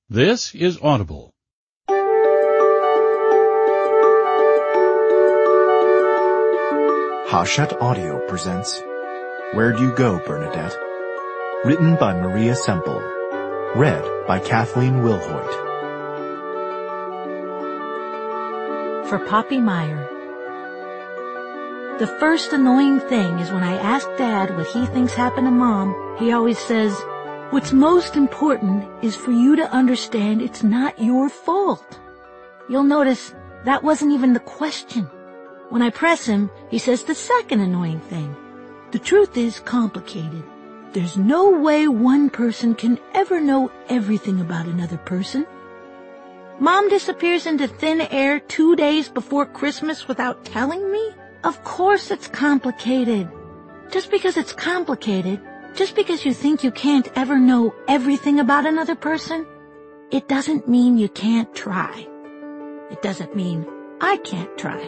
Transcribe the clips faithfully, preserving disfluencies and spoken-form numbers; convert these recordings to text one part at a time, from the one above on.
This is Audible. Hachette Audio presents Where'd You Go, Bernadette? Written by Maria Semple. Read by Kathleen Wilhoit. For Poppy Meyer. The first annoying thing is when I ask Dad what he thinks happened to Mom, he always says, "What's most important is for you to understand it's not your fault." You'll notice that wasn't even the question. When I press him, he says the second annoying thing. The truth is complicated. There's no way one person can ever know everything about another person. Mom disappears into thin air two days before Christmas without telling me? Of course it's complicated. Just because it's complicated, just because you think you can't ever know everything about another person, it doesn't mean you can't try. It doesn't mean I can't try.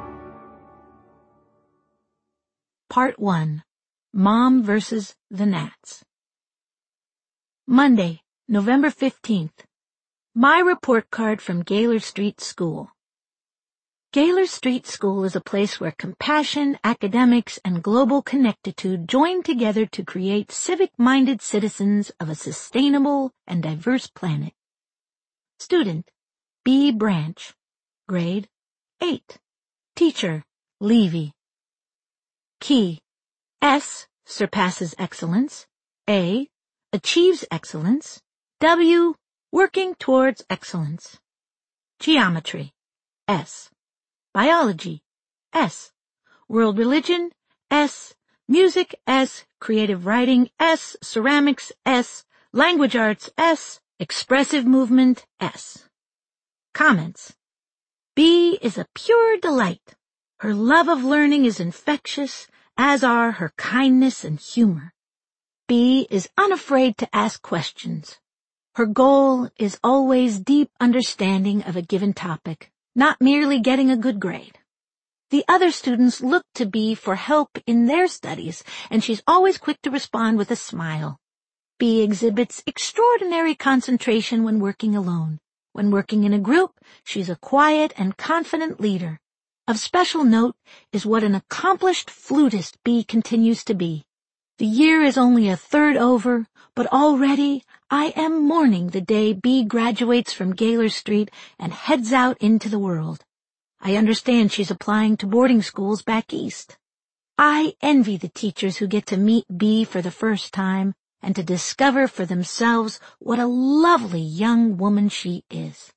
Part one. Mom versus the Gnats. Monday, November fifteenth. My report card from Gaylor Street School. Gaylor Street School is a place where compassion, academics, and global connectitude join together to create civic-minded citizens of a sustainable and diverse planet. Student, B. Branch. Grade, eight. Teacher, Levy. Key, S. Surpasses excellence. A. Achieves excellence. W. Working towards excellence. Geometry, S. Biology, S. World religion, S. Music, S. Creative writing, S. Ceramics, S. Language arts, S. Expressive movement, S. Comments. B is a pure delight. Her love of learning is infectious, as are her kindness and humor. B is unafraid to ask questions. Her goal is always deep understanding of a given topic, not merely getting a good grade. The other students look to B for help in their studies, and she's always quick to respond with a smile. B exhibits extraordinary concentration when working alone. When working in a group, she's a quiet and confident leader. Of special note is what an accomplished flutist B continues to be. The year is only a third over, but already I am mourning the day B graduates from Gaylor Street and heads out into the world. I understand she's applying to boarding schools back east. I envy the teachers who get to meet B for the first time and to discover for themselves what a lovely young woman she is.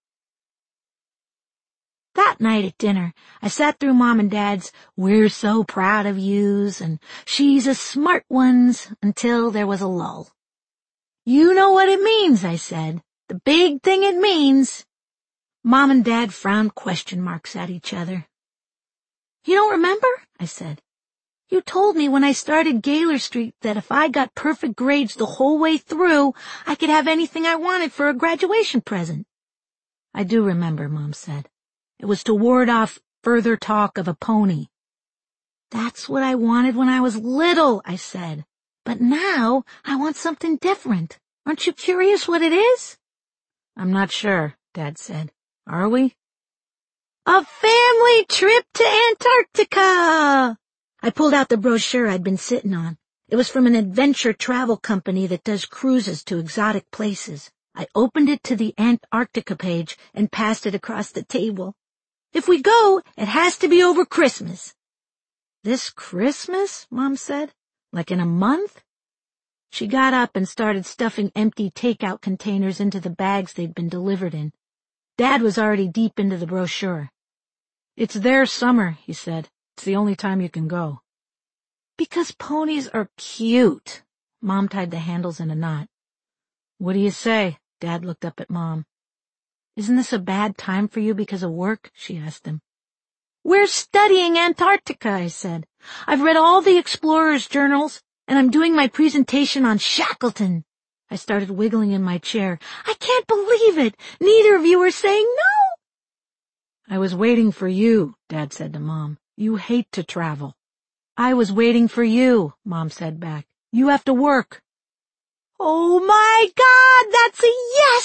That night at dinner, I sat through Mom and Dad's "We're so proud of yous" and "She's a smart ones" until there was a lull. "You know what it means," I said. "The big thing it means." Mom and Dad frowned question marks at each other. "You don't remember?" I said. "You told me when I started Gaylor Street that if I got perfect grades the whole way through, I could have anything I wanted for a graduation present." "I do remember," Mom said. "It was to ward off further talk of a pony." "That's what I wanted when I was little," I said. "But now I want something different. Aren't you curious what it is?" "I'm not sure," Dad said. "Are we?" "A family trip to Antarctica!" I pulled out the brochure I'd been sitting on. It was from an adventure travel company that does cruises to exotic places. I opened it to the Antarctica page and passed it across the table. "If we go, it has to be over Christmas." "This Christmas?" Mom said. "Like in a month?" She got up and started stuffing empty takeout containers into the bags they'd been delivered in. Dad was already deep into the brochure. "It's their summer," he said. "It's the only time you can go." "Because ponies are cute." Mom tied the handles in a knot. "What do you say?" Dad looked up at Mom. "Isn't this a bad time for you because of work?" she asked him. "We're studying Antarctica," I said. "I've read all the explorers' journals, and I'm doing my presentation on Shackleton." I started wiggling in my chair. "I can't believe it. Neither of you are saying no." "I was waiting for you," Dad said to Mom. "You hate to travel." "I was waiting for you," Mom said back. "You have to work." "Oh my God, that's a yes!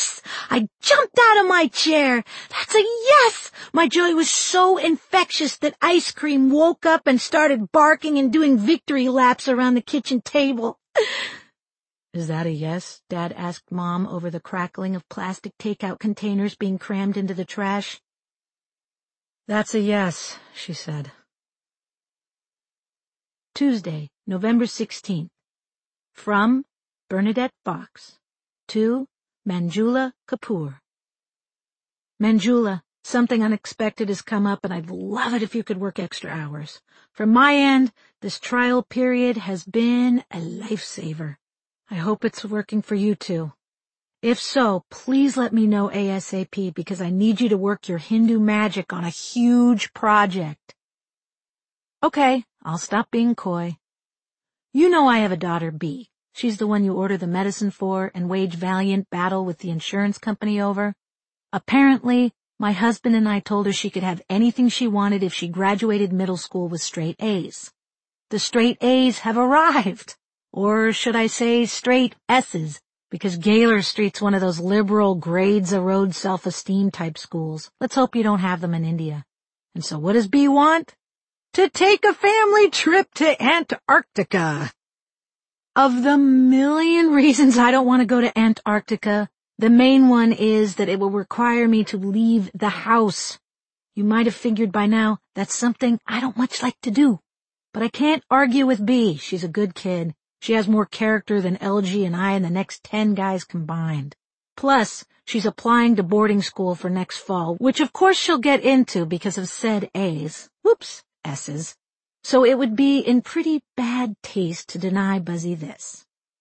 I jumped out of my chair. That's a yes! My joy was so infectious that Ice Cream woke up and started barking and doing victory laps around the kitchen table. Is that a yes? Dad asked Mom over the crackling of plastic takeout containers being crammed into the trash. That's a yes, she said. Tuesday, November sixteenth. From Bernadette Fox to Manjula Kapoor. Manjula, something unexpected has come up and I'd love it if you could work extra hours. From my end, this trial period has been a lifesaver. I hope it's working for you too. If so, please let me know ASAP because I need you to work your Hindu magic on a huge project. Okay, I'll stop being coy. You know I have a daughter, B. She's the one you order the medicine for and wage valiant battle with the insurance company over. Apparently, my husband and I told her she could have anything she wanted if she graduated middle school with straight A's. The straight A's have arrived. Or should I say straight S's, because Gaylor Street's one of those liberal grades erode self-esteem type schools. Let's hope you don't have them in India. And so what does B want? To take a family trip to Antarctica. Of the million reasons I don't want to go to Antarctica, the main one is that it will require me to leave the house. You might have figured by now that's something I don't much like to do. But I can't argue with B. She's a good kid. She has more character than L G and I and the next ten guys combined. Plus, she's applying to boarding school for next fall, which of course she'll get into because of said A's. Whoops, S's. So it would be in pretty bad taste to deny Buzzy this.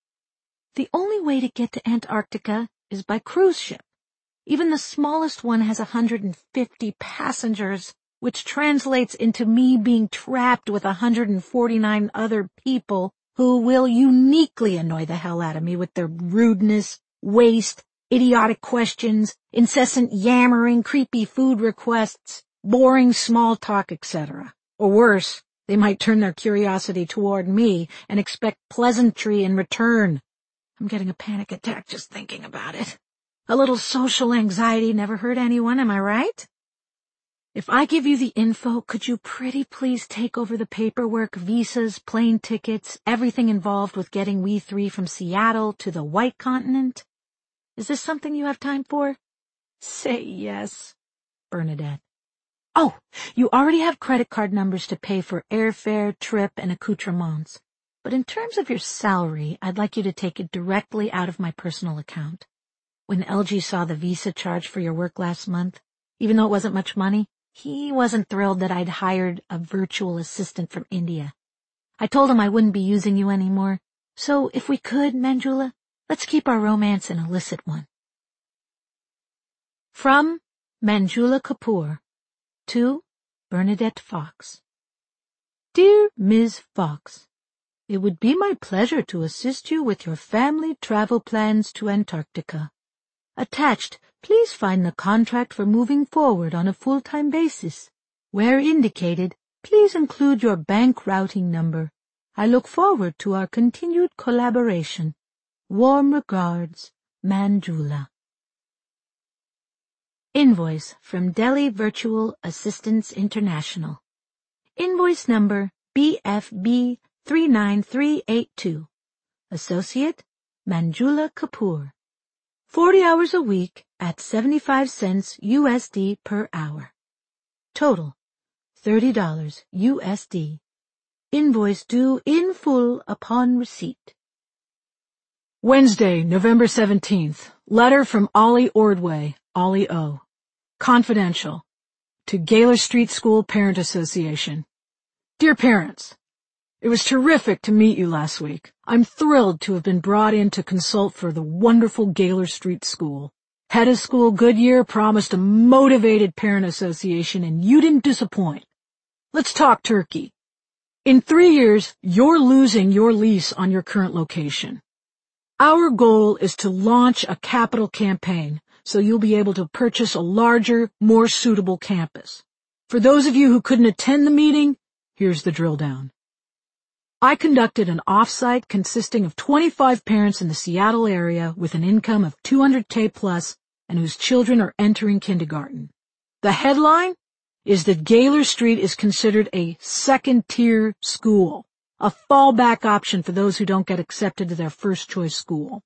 The only way to get to Antarctica is by cruise ship. Even the smallest one has one hundred fifty passengers, which translates into me being trapped with one hundred forty-nine other people who will uniquely annoy the hell out of me with their rudeness, waste, idiotic questions, incessant yammering, creepy food requests, boring small talk, et cetera. Or worse, they might turn their curiosity toward me and expect pleasantry in return. I'm getting a panic attack just thinking about it. A little social anxiety never hurt anyone, am I right? If I give you the info, could you pretty please take over the paperwork, visas, plane tickets, everything involved with getting we three from Seattle to the White Continent? Is this something you have time for? Say yes, Bernadette. Oh, you already have credit card numbers to pay for airfare, trip, and accoutrements. But in terms of your salary, I'd like you to take it directly out of my personal account. When L G saw the visa charge for your work last month, even though it wasn't much money, he wasn't thrilled that I'd hired a virtual assistant from India. I told him I wouldn't be using you anymore. So if we could, Manjula, let's keep our romance an illicit one. From Manjula Kapoor to Bernadette Fox. Dear Miz Fox, it would be my pleasure to assist you with your family travel plans to Antarctica. Attached, please find the contract for moving forward on a full-time basis. Where indicated, please include your bank routing number. I look forward to our continued collaboration. Warm regards, Manjula. Invoice from Delhi Virtual Assistance International. Invoice number B F B three nine three eight two. Associate, Manjula Kapoor. Forty hours a week at seventy-five cents U S D per hour. Total, thirty dollars U S D. Invoice due in full upon receipt. Wednesday, November seventeenth. Letter from Ollie Ordway, Ollie O. Confidential. To Gaylor Street School Parent Association. Dear parents, it was terrific to meet you last week. I'm thrilled to have been brought in to consult for the wonderful Gaylor Street School. Head of school Goodyear promised a motivated parent association, and you didn't disappoint. Let's talk turkey. In three years, you're losing your lease on your current location. Our goal is to launch a capital campaign, so you'll be able to purchase a larger, more suitable campus. For those of you who couldn't attend the meeting, here's the drill down. I conducted an off-site consisting of twenty-five parents in the Seattle area with an income of two hundred K plus and whose children are entering kindergarten. The headline is that Gaylor Street is considered a second-tier school, a fallback option for those who don't get accepted to their first-choice school.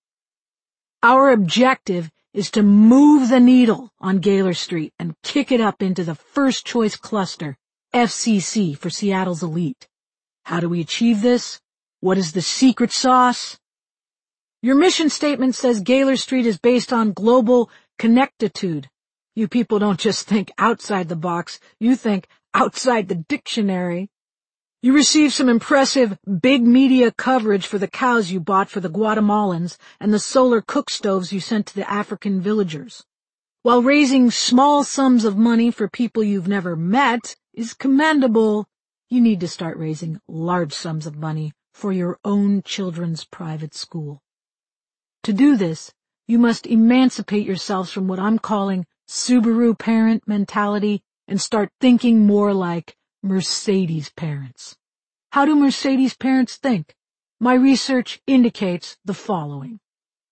Our objective is to move the needle on Gaylor Street and kick it up into the first-choice cluster, F C C, for Seattle's elite. How do we achieve this? What is the secret sauce? Your mission statement says Gaylor Street is based on global connectitude. You people don't just think outside the box, you think outside the dictionary. You received some impressive big media coverage for the cows you bought for the Guatemalans and the solar cook stoves you sent to the African villagers. While raising small sums of money for people you've never met is commendable, you need to start raising large sums of money for your own children's private school. To do this, you must emancipate yourselves from what I'm calling Subaru parent mentality and start thinking more like Mercedes parents. How do Mercedes parents think? My research indicates the following.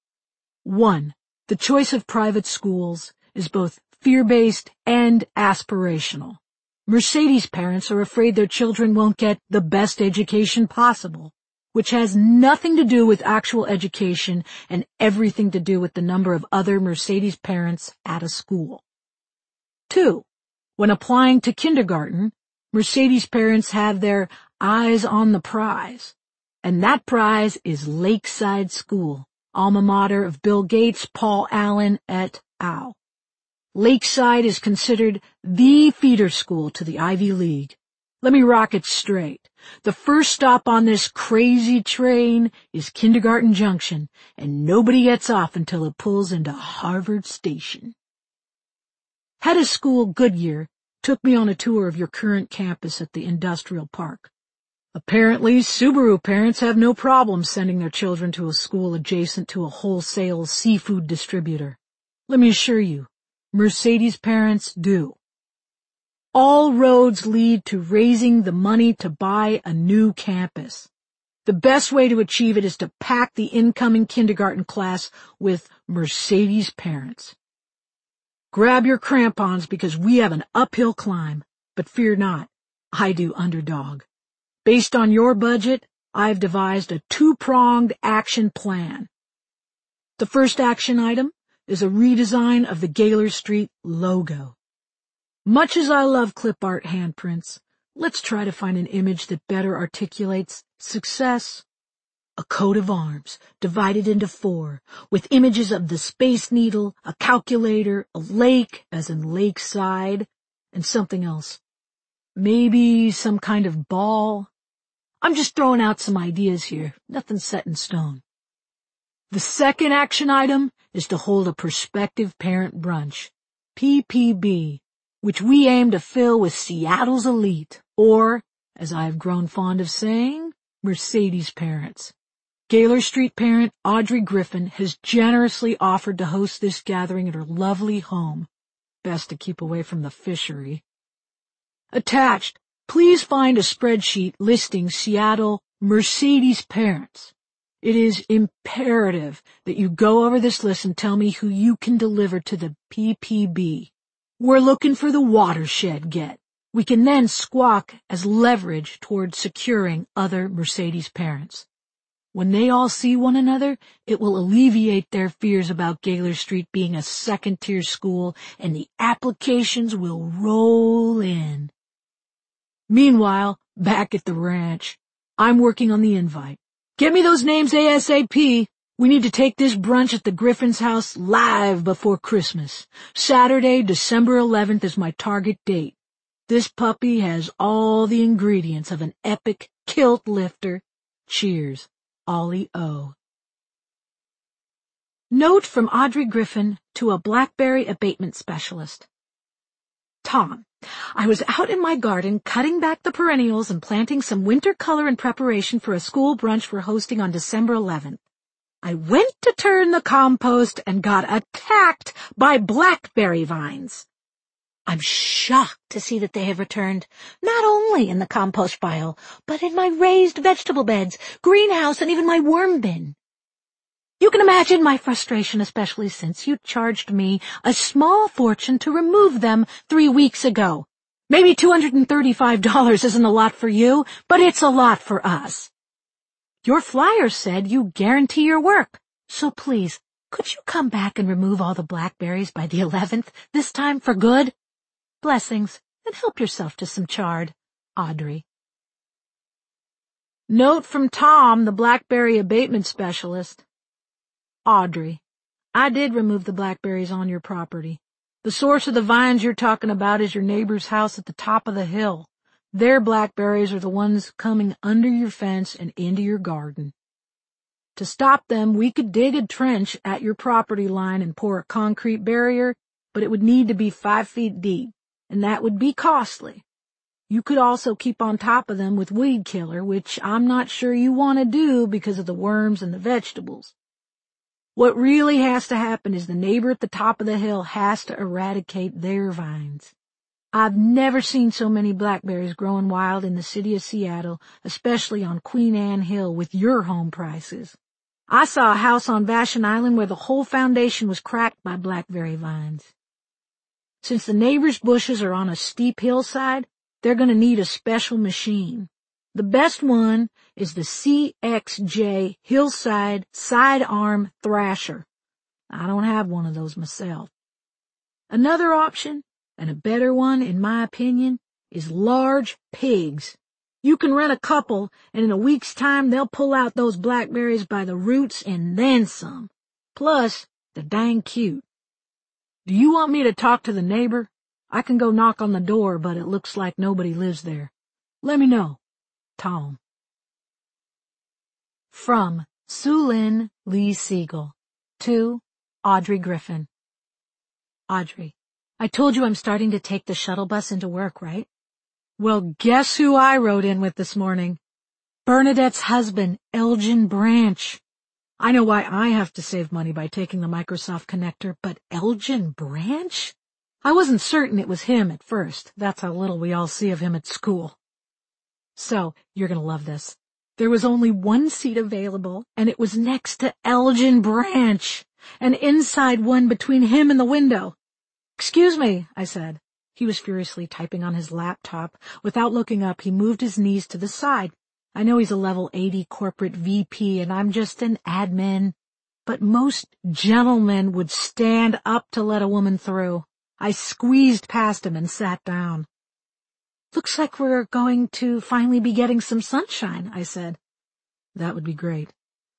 One, the choice of private schools is both fear-based and aspirational. Mercedes parents are afraid their children won't get the best education possible, which has nothing to do with actual education and everything to do with the number of other Mercedes parents at a school. Two, when applying to kindergarten, Mercedes parents have their eyes on the prize, and that prize is Lakeside School, alma mater of Bill Gates, Paul Allen, et al. Lakeside is considered the feeder school to the Ivy League. Let me rock it straight. The first stop on this crazy train is Kindergarten Junction, and nobody gets off until it pulls into Harvard Station. Head of school Goodyear took me on a tour of your current campus at the industrial park. Apparently, Subaru parents have no problem sending their children to a school adjacent to a wholesale seafood distributor. Let me assure you, Mercedes parents do. All roads lead to raising the money to buy a new campus. The best way to achieve it is to pack the incoming kindergarten class with Mercedes parents. Grab your crampons because we have an uphill climb, but fear not, I do underdog. Based on your budget, I've devised a two-pronged action plan. The first action item is a redesign of the Gaylor Street logo. Much as I love clip art handprints, let's try to find an image that better articulates success. A coat of arms, divided into four, with images of the Space Needle, a calculator, a lake, as in Lakeside, and something else. Maybe some kind of ball. I'm just throwing out some ideas here, nothing set in stone. The second action item is to hold a prospective parent brunch, P P B, which we aim to fill with Seattle's elite, or, as I've grown fond of saying, Mercedes parents. Gaylor Street parent Audrey Griffin has generously offered to host this gathering at her lovely home. Best to keep away from the fishery. Attached, please find a spreadsheet listing Seattle Mercedes parents. It is imperative that you go over this list and tell me who you can deliver to the P P B. We're looking for the watershed get. We can then squawk as leverage towards securing other Mercedes parents. When they all see one another, it will alleviate their fears about Gaylor Street being a second-tier school, and the applications will roll in. Meanwhile, back at the ranch, I'm working on the invite. Get me those names ASAP. We need to take this brunch at the Griffin's house live before Christmas. Saturday, December eleventh is my target date. This puppy has all the ingredients of an epic kilt lifter. Cheers. Ollie O. Note from Audrey Griffin to a blackberry abatement specialist. Tom, I was out in my garden cutting back the perennials and planting some winter color in preparation for a school brunch we're hosting on December eleventh. I went to turn the compost and got attacked by blackberry vines. I'm shocked to see that they have returned, not only in the compost pile, but in my raised vegetable beds, greenhouse, and even my worm bin. You can imagine my frustration, especially since you charged me a small fortune to remove them three weeks ago. Maybe two hundred thirty-five dollars isn't a lot for you, but it's a lot for us. Your flyer said you guarantee your work, so please, could you come back and remove all the blackberries by the eleventh, this time for good? Blessings, and help yourself to some chard. Audrey. Note from Tom, the blackberry abatement specialist. Audrey, I did remove the blackberries on your property. The source of the vines you're talking about is your neighbor's house at the top of the hill. Their blackberries are the ones coming under your fence and into your garden. To stop them, we could dig a trench at your property line and pour a concrete barrier, but it would need to be five feet deep, and that would be costly. You could also keep on top of them with weed killer, which I'm not sure you want to do because of the worms and the vegetables. What really has to happen is the neighbor at the top of the hill has to eradicate their vines. I've never seen so many blackberries growing wild in the city of Seattle, especially on Queen Anne Hill with your home prices. I saw a house on Vashon Island where the whole foundation was cracked by blackberry vines. Since the neighbor's bushes are on a steep hillside, they're going to need a special machine. The best one is the C X J Hillside Sidearm Thrasher. I don't have one of those myself. Another option, and a better one in my opinion, is large pigs. You can rent a couple, and in a week's time they'll pull out those blackberries by the roots and then some. Plus, they're dang cute. Do you want me to talk to the neighbor? I can go knock on the door, but it looks like nobody lives there. Let me know. Tom. From Sue Lynn Lee Siegel to Audrey Griffin. Audrey, I told you I'm starting to take the shuttle bus into work, right? Well, guess who I rode in with this morning? Bernadette's husband, Elgin Branch. I know why I have to save money by taking the Microsoft connector, but Elgin Branch? I wasn't certain it was him at first. That's how little we all see of him at school. So, you're gonna love this. There was only one seat available, and it was next to Elgin Branch, an inside one between him and the window. Excuse me, I said. He was furiously typing on his laptop. Without looking up, he moved his knees to the side. I know he's a level eighty corporate V P, and I'm just an admin. But most gentlemen would stand up to let a woman through. I squeezed past him and sat down. Looks like we're going to finally be getting some sunshine, I said. That would be great.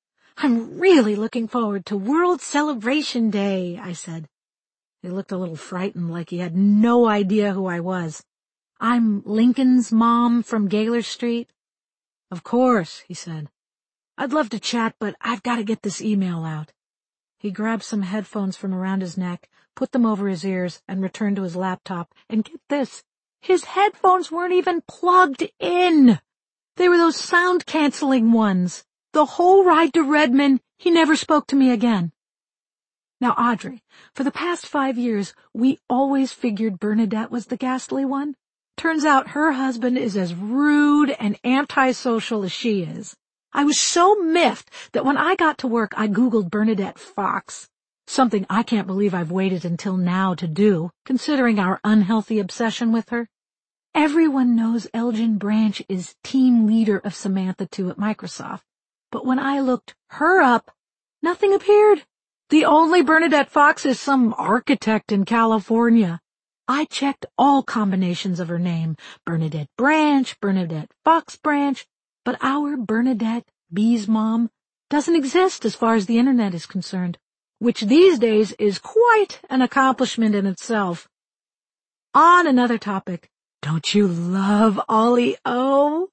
I'm really looking forward to World Celebration Day, I said. He looked a little frightened, like he had no idea who I was. I'm Lincoln's mom from Gaylor Street. Of course, he said. I'd love to chat, but I've got to get this email out. He grabbed some headphones from around his neck, put them over his ears, and returned to his laptop. And get this, his headphones weren't even plugged in. They were those sound-canceling ones. The whole ride to Redmond, he never spoke to me again. Now, Audrey, for the past five years, we always figured Bernadette was the ghastly one. Turns out her husband is as rude and antisocial as she is. I was so miffed that when I got to work, I Googled Bernadette Fox. Something I can't believe I've waited until now to do, considering our unhealthy obsession with her. Everyone knows Elgin Branch is team leader of Samantha two at Microsoft. But when I looked her up, nothing appeared. The only Bernadette Fox is some architect in California. I checked all combinations of her name, Bernadette Branch, Bernadette Fox Branch, but our Bernadette, Bee's mom, doesn't exist as far as the internet is concerned, which these days is quite an accomplishment in itself. On another topic, don't you love Ollie O?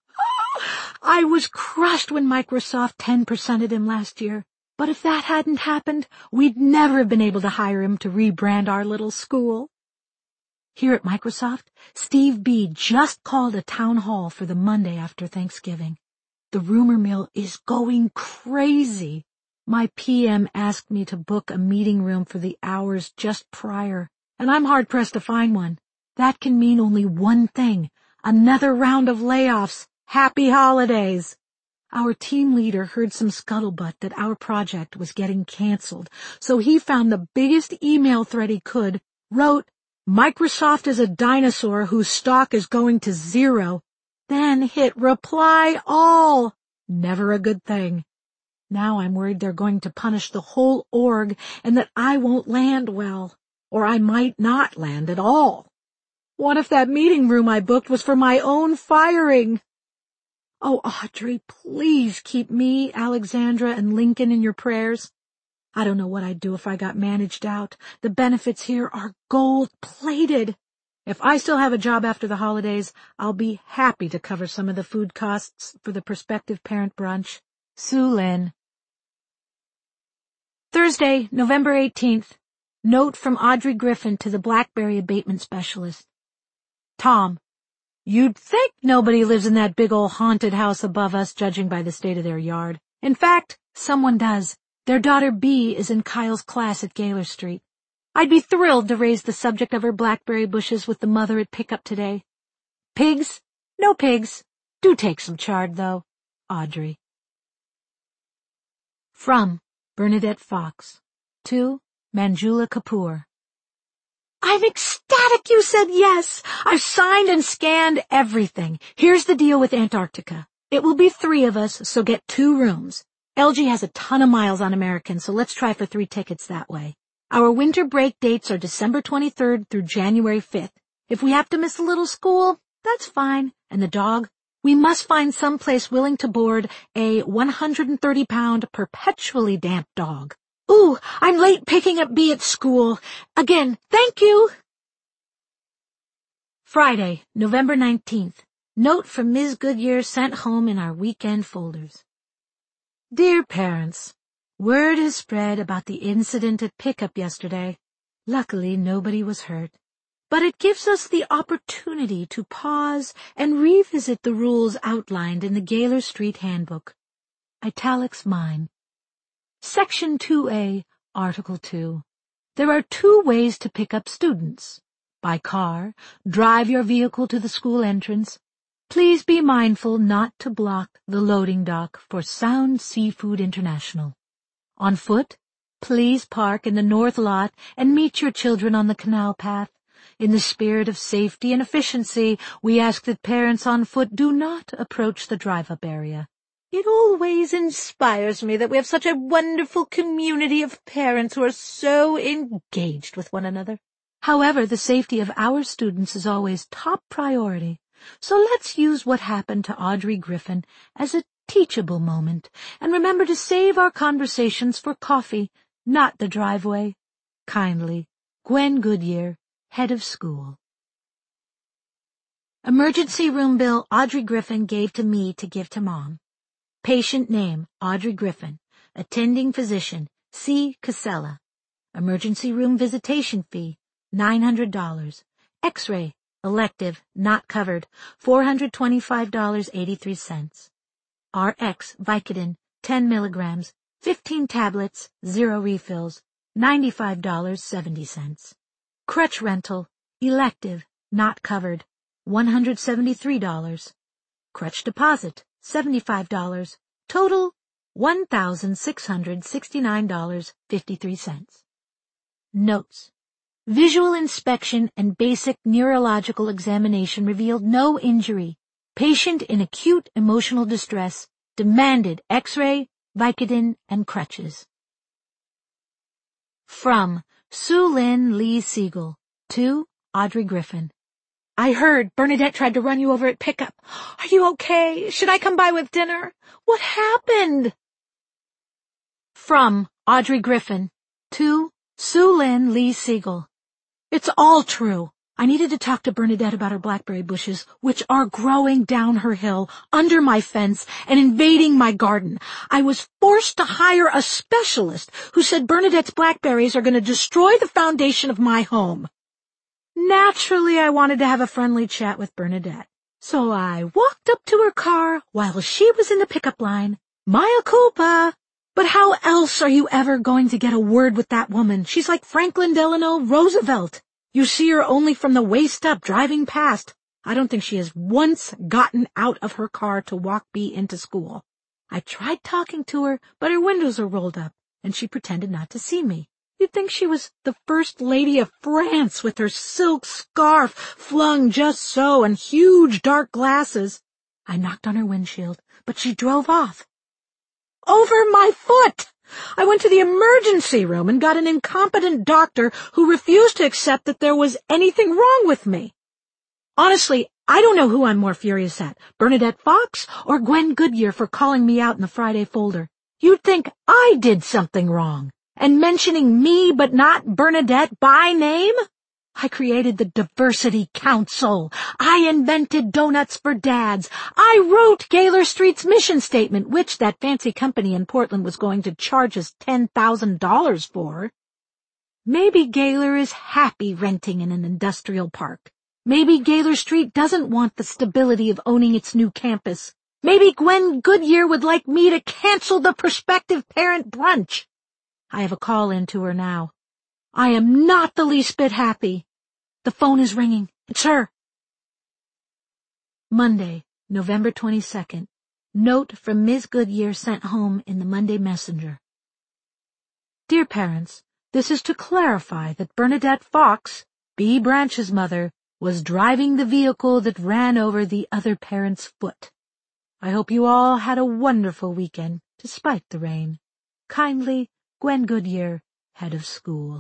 I was crushed when Microsoft ten percented him last year. But if that hadn't happened, we'd never have been able to hire him to rebrand our little school. Here at Microsoft, Steve B just called a town hall for the Monday after Thanksgiving. The rumor mill is going crazy. My P M asked me to book a meeting room for the hours just prior, and I'm hard-pressed to find one. That can mean only one thing, another round of layoffs. Happy holidays. Our team leader heard some scuttlebutt that our project was getting canceled, so he found the biggest email thread he could, wrote, "Microsoft is a dinosaur whose stock is going to zero," then hit reply all. Never a good thing. Now I'm worried they're going to punish the whole org and that I won't land well, or I might not land at all. What if that meeting room I booked was for my own firing? Oh, Audrey, please keep me, Alexandra, and Lincoln in your prayers. I don't know what I'd do if I got managed out. The benefits here are gold-plated. If I still have a job after the holidays, I'll be happy to cover some of the food costs for the prospective parent brunch. Sue Lynn. Thursday, November eighteenth. Note from Audrey Griffin to the Blackberry abatement specialist. Tom, you'd think nobody lives in that big old haunted house above us, judging by the state of their yard. In fact, someone does. Their daughter Bee is in Kyle's class at Gaylor Street. I'd be thrilled to raise the subject of her blackberry bushes with the mother at pickup today. Pigs? No pigs. Do take some chard, though. Audrey. From Bernadette Fox. To Manjula Kapoor. I'm ecstatic you said yes. I've signed and scanned everything. Here's the deal with Antarctica. It will be three of us, so get two rooms. L G has a ton of miles on American, so let's try for three tickets that way. Our winter break dates are December twenty-third through January fifth. If we have to miss a little school, that's fine. And the dog? We must find some place willing to board a one hundred thirty pound perpetually damp dog. Ooh, I'm late picking up Bee at school. Again, thank you. Friday, November nineteenth. Note from Miz Goodyear sent home in our weekend folders. Dear parents, word has spread about the incident at pickup yesterday. Luckily, nobody was hurt. But it gives us the opportunity to pause and revisit the rules outlined in the Gaylor Street Handbook. Italics mine. Section two A, Article two. There are two ways to pick up students. By car, drive your vehicle to the school entrance. Please be mindful not to block the loading dock for Sound Seafood International. On foot, please park in the north lot and meet your children on the canal path. In the spirit of safety and efficiency, we ask that parents on foot do not approach the drive-up area. It always inspires me that we have such a wonderful community of parents who are so engaged with one another. However, the safety of our students is always top priority, so let's use what happened to Audrey Griffin as a teachable moment, and remember to save our conversations for coffee, not the driveway. Kindly, Gwen Goodyear, Head of School. Emergency room bill Audrey Griffin gave to me to give to Mom. Patient name, Audrey Griffin. Attending physician, C. Casella. Emergency room visitation fee, nine hundred dollars. X-ray, elective, not covered, four hundred twenty-five dollars and eighty-three cents. R X, Vicodin, ten milligrams, fifteen tablets, zero refills, ninety-five dollars and seventy cents. Crutch rental, elective, not covered, one hundred seventy-three dollars. Crutch deposit, seventy-five dollars. Total, one thousand six hundred sixty-nine dollars and fifty-three cents. Notes. Visual inspection and basic neurological examination revealed no injury. Patient in acute emotional distress demanded X-ray, Vicodin, and crutches. From Sue Lynn Lee Siegel to Audrey Griffin. I heard Bernadette tried to run you over at pickup. Are you okay? Should I come by with dinner? What happened? From Audrey Griffin to Sue Lynn Lee Siegel. It's all true. I needed to talk to Bernadette about her blackberry bushes, which are growing down her hill, under my fence, and invading my garden. I was forced to hire a specialist who said Bernadette's blackberries are going to destroy the foundation of my home. Naturally, I wanted to have a friendly chat with Bernadette. So I walked up to her car while she was in the pickup line. Mea culpa. But how else are you ever going to get a word with that woman? She's like Franklin Delano Roosevelt. You see her only from the waist up driving past. I don't think she has once gotten out of her car to walk Bee into school. I tried talking to her, but her windows are rolled up, and she pretended not to see me. You'd think she was the First Lady of France with her silk scarf flung just so and huge dark glasses. I knocked on her windshield, but she drove off. Over my foot! I went to the emergency room and got an incompetent doctor who refused to accept that there was anything wrong with me. Honestly, I don't know who I'm more furious at, Bernadette Fox or Gwen Goodyear for calling me out in the Friday folder. You'd think I did something wrong. And mentioning me but not Bernadette by name? I created the Diversity Council. I invented Donuts for Dads. I wrote Gaylor Street's mission statement, which that fancy company in Portland was going to charge us ten thousand dollars for. Maybe Gaylor is happy renting in an industrial park. Maybe Gaylor Street doesn't want the stability of owning its new campus. Maybe Gwen Goodyear would like me to cancel the prospective parent brunch. I have a call in to her now. I am not the least bit happy. The phone is ringing. It's her. Monday, November twenty-second. Note from Miz Goodyear sent home in the Monday Messenger. Dear parents, this is to clarify that Bernadette Fox, B. Branch's mother, was driving the vehicle that ran over the other parent's foot. I hope you all had a wonderful weekend, despite the rain. Kindly, Gwen Goodyear, head of school.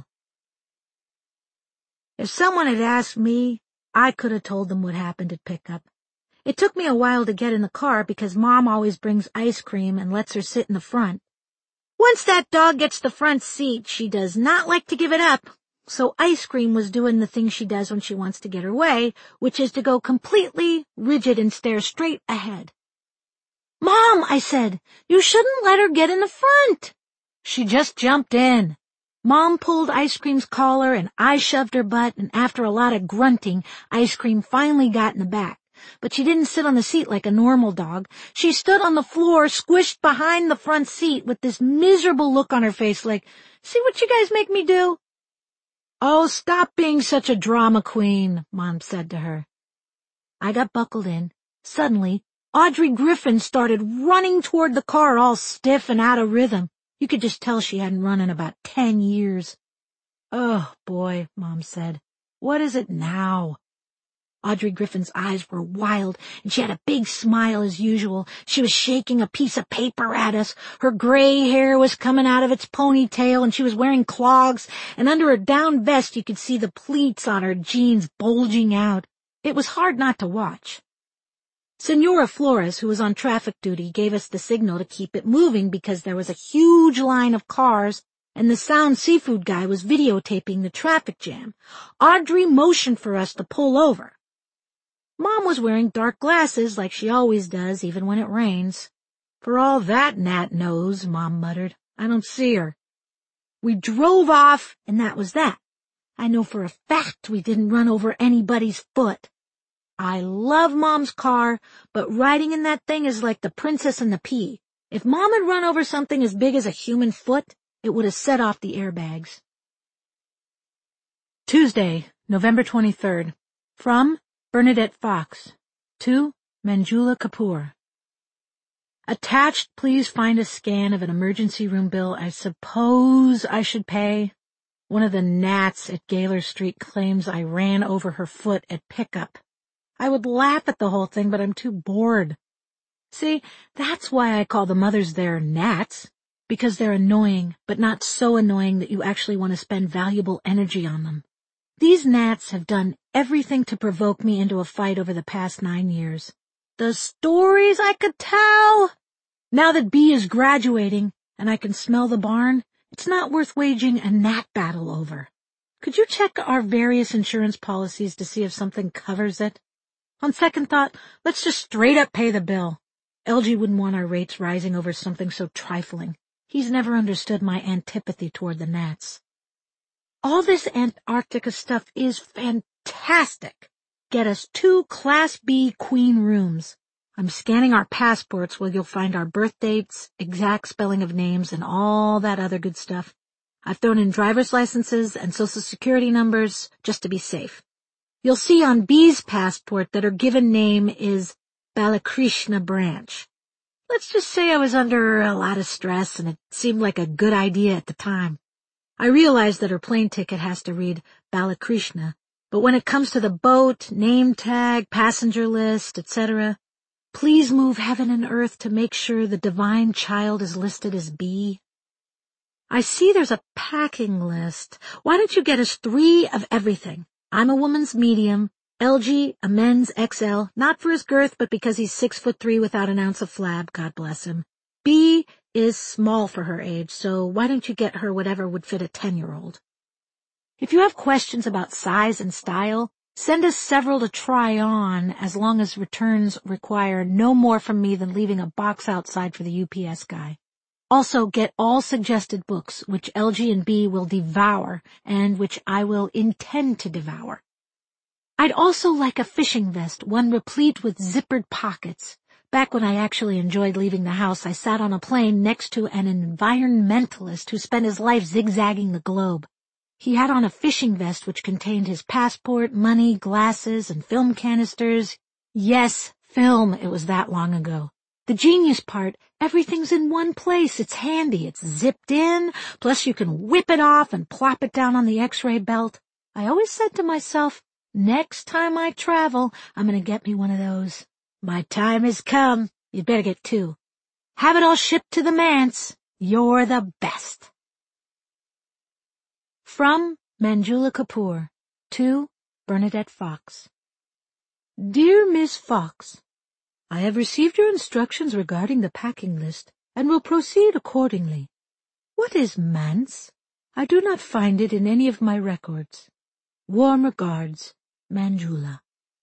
If someone had asked me, I could have told them what happened at pickup. It took me a while to get in the car because Mom always brings ice cream and lets her sit in the front. Once that dog gets the front seat, she does not like to give it up. So ice cream was doing the thing she does when she wants to get her way, which is to go completely rigid and stare straight ahead. Mom, I said, you shouldn't let her get in the front. She just jumped in. Mom pulled Ice Cream's collar and I shoved her butt, and after a lot of grunting, Ice Cream finally got in the back. But she didn't sit on the seat like a normal dog. She stood on the floor, squished behind the front seat with this miserable look on her face like, see what you guys make me do? Oh, stop being such a drama queen, Mom said to her. I got buckled in. Suddenly, Audrey Griffin started running toward the car all stiff and out of rhythm. You could just tell she hadn't run in about ten years. Oh, boy, Mom said. What is it now? Audrey Griffin's eyes were wild, and she had a big smile as usual. She was shaking a piece of paper at us. Her gray hair was coming out of its ponytail, and she was wearing clogs, and under her down vest you could see the pleats on her jeans bulging out. It was hard not to watch. Senora Flores, who was on traffic duty, gave us the signal to keep it moving because there was a huge line of cars, and the Sound Seafood guy was videotaping the traffic jam. Audrey motioned for us to pull over. Mom was wearing dark glasses like she always does, even when it rains. For all that Nat knows, Mom muttered, I don't see her. We drove off, and that was that. I know for a fact we didn't run over anybody's foot. I love Mom's car, but riding in that thing is like the Princess and the Pea. If Mom had run over something as big as a human foot, it would have set off the airbags. Tuesday, November twenty-third. From Bernadette Fox to Manjula Kapoor. Attached, please find a scan of an emergency room bill I suppose I should pay. One of the gnats at Gaylor Street claims I ran over her foot at pickup. I would laugh at the whole thing, but I'm too bored. See, that's why I call the mothers there gnats, because they're annoying, but not so annoying that you actually want to spend valuable energy on them. These gnats have done everything to provoke me into a fight over the past nine years. The stories I could tell! Now that B is graduating and I can smell the barn, it's not worth waging a gnat battle over. Could you check our various insurance policies to see if something covers it? On second thought, let's just straight up pay the bill. L G wouldn't want our rates rising over something so trifling. He's never understood my antipathy toward the gnats. All this Antarctica stuff is fantastic. Get us two Class B queen rooms. I'm scanning our passports where you'll find our birth dates, exact spelling of names, and all that other good stuff. I've thrown in driver's licenses and social security numbers just to be safe. You'll see on B's passport that her given name is Balakrishna Branch. Let's just say I was under a lot of stress and it seemed like a good idea at the time. I realized that her plane ticket has to read Balakrishna, but when it comes to the boat, name tag, passenger list, et cetera, please move heaven and earth to make sure the divine child is listed as B. I see there's a packing list. Why don't you get us three of everything? I'm a woman's medium, L G a men's X L, not for his girth, but because he's six foot three without an ounce of flab, God bless him. B is small for her age, so why don't you get her whatever would fit a ten-year-old? If you have questions about size and style, send us several to try on, as long as returns require no more from me than leaving a box outside for the U P S guy. Also, get all suggested books, which L G and B will devour, and which I will intend to devour. I'd also like a fishing vest, one replete with zippered pockets. Back when I actually enjoyed leaving the house, I sat on a plane next to an environmentalist who spent his life zigzagging the globe. He had on a fishing vest which contained his passport, money, glasses, and film canisters. Yes, film, it was that long ago. The genius part, everything's in one place. It's handy. It's zipped in, plus you can whip it off and plop it down on the X-ray belt. I always said to myself, next time I travel, I'm going to get me one of those. My time has come. You'd better get two. Have it all shipped to the manse. You're the best. From Manjula Kapoor to Bernadette Fox. Dear Miss Fox, I have received your instructions regarding the packing list and will proceed accordingly. What is manse? I do not find it in any of my records. Warm regards, Manjula.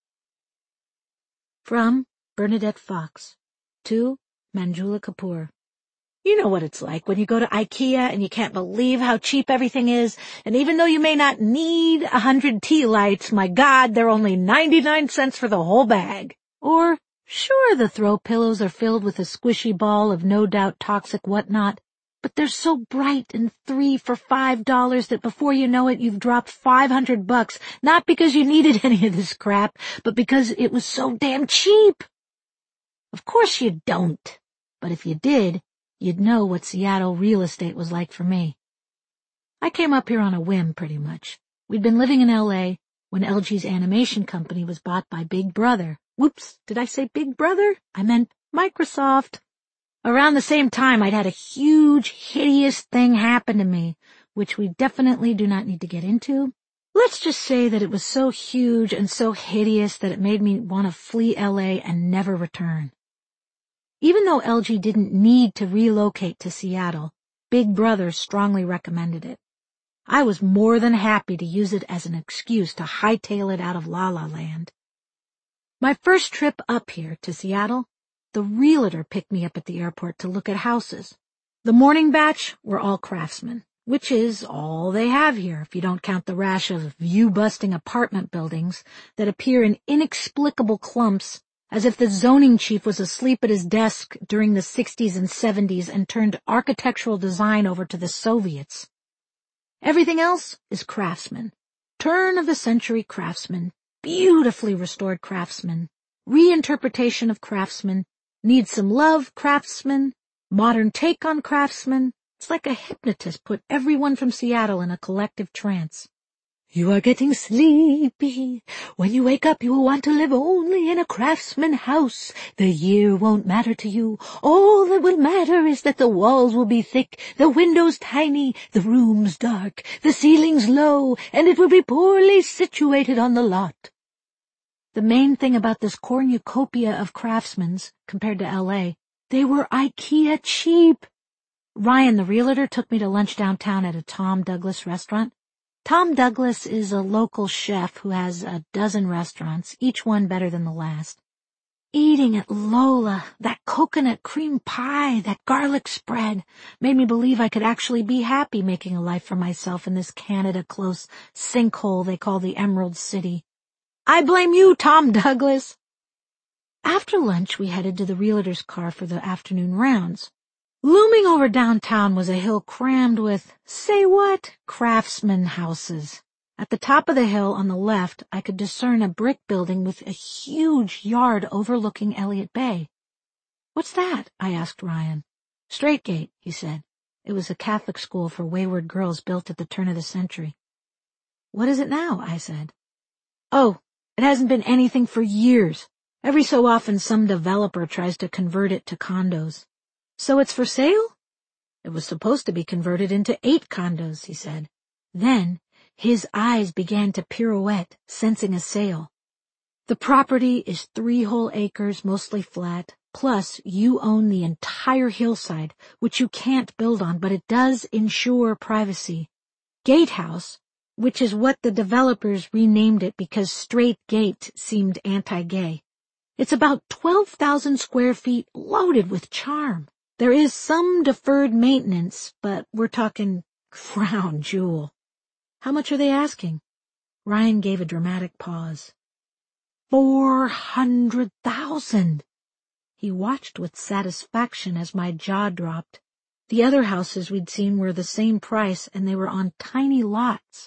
From Bernadette Fox to Manjula Kapoor. You know what it's like when you go to IKEA and you can't believe how cheap everything is, and even though you may not need a hundred tea lights, my God, they're only ninety-nine cents for the whole bag. Or, sure, the throw pillows are filled with a squishy ball of no doubt toxic whatnot, but they're so bright and three for five dollars that before you know it, you've dropped five hundred bucks, not because you needed any of this crap, but because it was so damn cheap. Of course you don't, but if you did, you'd know what Seattle real estate was like for me. I came up here on a whim, pretty much. We'd been living in L A when L G's animation company was bought by Big Brother. Whoops, did I say Big Brother? I meant Microsoft. Around the same time, I'd had a huge, hideous thing happen to me, which we definitely do not need to get into. Let's just say that it was so huge and so hideous that it made me want to flee L A and never return. Even though L G didn't need to relocate to Seattle, Big Brother strongly recommended it. I was more than happy to use it as an excuse to hightail it out of La La Land. My first trip up here to Seattle, the realtor picked me up at the airport to look at houses. The morning batch were all craftsmen, which is all they have here if you don't count the rash of view-busting apartment buildings that appear in inexplicable clumps, as if the zoning chief was asleep at his desk during the sixties and seventies and turned architectural design over to the Soviets. Everything else is craftsmen. Turn-of-the-century craftsmen, beautifully restored craftsmen, reinterpretation of craftsmen, need some love craftsmen, modern take on craftsmen. It's like a hypnotist put everyone from Seattle in a collective trance. You are getting sleepy. When you wake up, you will want to live only in a craftsman house. The year won't matter to you. All that will matter is that the walls will be thick, the windows tiny, the rooms dark, the ceilings low, and it will be poorly situated on the lot. The main thing about this cornucopia of craftsmen's, compared to L A, they were IKEA cheap. Ryan, the realtor, took me to lunch downtown at a Tom Douglas restaurant. Tom Douglas is a local chef who has a dozen restaurants, each one better than the last. Eating at Lola, that coconut cream pie, that garlic spread, made me believe I could actually be happy making a life for myself in this Canada-close sinkhole they call the Emerald City. I blame you, Tom Douglas. After lunch, we headed to the realtor's car for the afternoon rounds. Looming over downtown was a hill crammed with, say what, craftsman houses. At the top of the hill on the left, I could discern a brick building with a huge yard overlooking Elliott Bay. What's that? I asked Ryan. Straight Gate, he said. It was a Catholic school for wayward girls built at the turn of the century. What is it now? I said. Oh, it hasn't been anything for years. Every so often some developer tries to convert it to condos. So it's for sale? It was supposed to be converted into eight condos, he said. Then his eyes began to pirouette, sensing a sale. The property is three whole acres, mostly flat, plus you own the entire hillside, which you can't build on, but it does ensure privacy. Gatehouse, which is what the developers renamed it because Straight Gate seemed anti-gay. It's about twelve thousand square feet loaded with charm. There is some deferred maintenance, but we're talking crown jewel. How much are they asking? Ryan gave a dramatic pause. Four hundred thousand. He watched with satisfaction as my jaw dropped. The other houses we'd seen were the same price, and they were on tiny lots.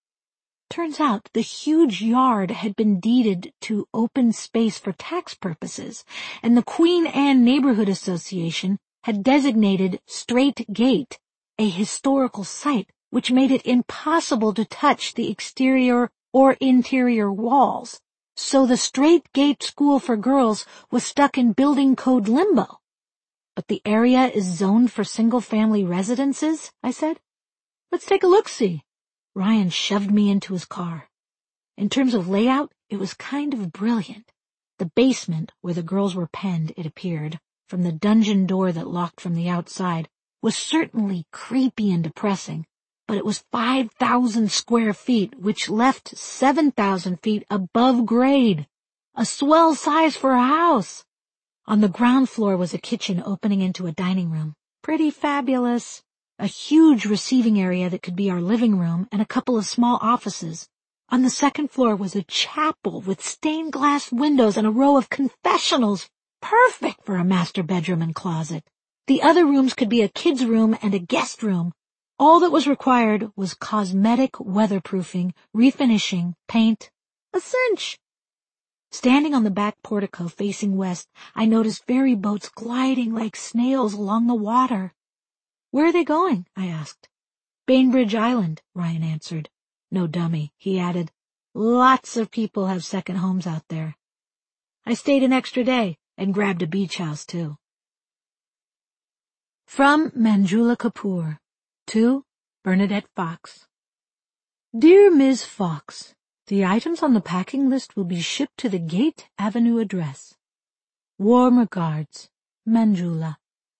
Turns out the huge yard had been deeded to open space for tax purposes, and the Queen Anne Neighborhood Association had designated Straight Gate a historical site, which made it impossible to touch the exterior or interior walls. So the Straight Gate School for Girls was stuck in building code limbo. But the area is zoned for single-family residences, I said. Let's take a look-see. Ryan shoved me into his car. In terms of layout, it was kind of brilliant. The basement, where the girls were penned, it appeared, from the dungeon door that locked from the outside, was certainly creepy and depressing, but it was five thousand square feet, which left seven thousand feet above grade. A swell size for a house. On the ground floor was a kitchen opening into a dining room. Pretty fabulous. A huge receiving area that could be our living room and a couple of small offices. On the second floor was a chapel with stained glass windows and a row of confessionals, perfect for a master bedroom and closet. The other rooms could be a kid's room and a guest room. All that was required was cosmetic weatherproofing, refinishing, paint, a cinch. Standing on the back portico facing west, I noticed ferry boats gliding like snails along the water. Where are they going? I asked. Bainbridge Island, Ryan answered. No dummy, he added. Lots of people have second homes out there. I stayed an extra day and grabbed a beach house, too. From Manjula Kapoor to Bernadette Fox. Dear Miz Fox, the items on the packing list will be shipped to the Gate Avenue address. Warm regards, Manjula.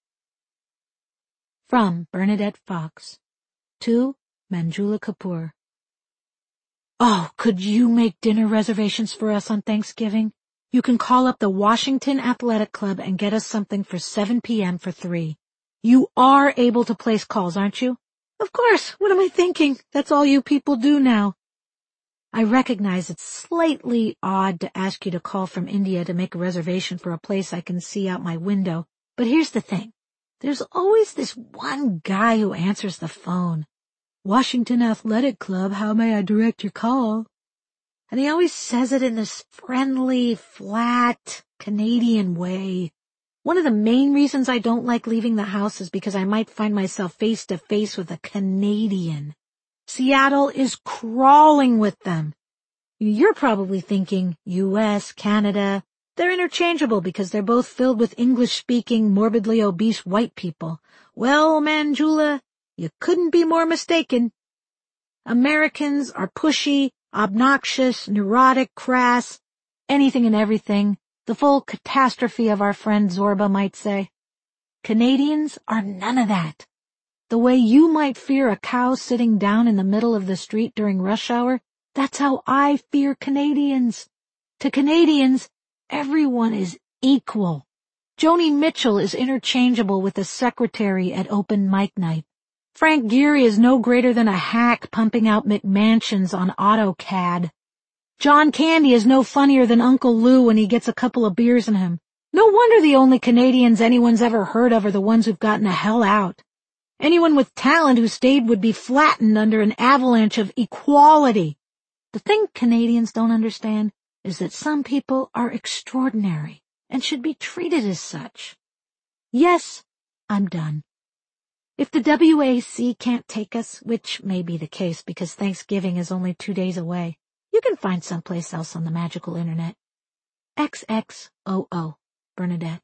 From Bernadette Fox to Manjula Kapoor. Oh, could you make dinner reservations for us on Thanksgiving? You can call up the Washington Athletic Club and get us something for seven p.m. for three. You are able to place calls, aren't you? Of course. What am I thinking? That's all you people do now. I recognize it's slightly odd to ask you to call from India to make a reservation for a place I can see out my window, but here's the thing. There's always this one guy who answers the phone. Washington Athletic Club, how may I direct your call? And he always says it in this friendly, flat, Canadian way. One of the main reasons I don't like leaving the house is because I might find myself face to face with a Canadian. Seattle is crawling with them. You're probably thinking U S, Canada. They're interchangeable because they're both filled with English-speaking, morbidly obese white people. Well, Manjula, you couldn't be more mistaken. Americans are pushy, obnoxious, neurotic, crass, anything and everything. The full catastrophe of our friend Zorba might say. Canadians are none of that. The way you might fear a cow sitting down in the middle of the street during rush hour, that's how I fear Canadians. To Canadians, everyone is equal. Joni Mitchell is interchangeable with the secretary at open mic night. Frank Gehry is no greater than a hack pumping out McMansions on AutoCAD. John Candy is no funnier than Uncle Lou when he gets a couple of beers in him. No wonder the only Canadians anyone's ever heard of are the ones who've gotten the hell out. Anyone with talent who stayed would be flattened under an avalanche of equality. The thing Canadians don't understand is that some people are extraordinary and should be treated as such. Yes, I'm done. If the W A C can't take us, which may be the case because Thanksgiving is only two days away, you can find someplace else on the magical internet. X X O O, Bernadette.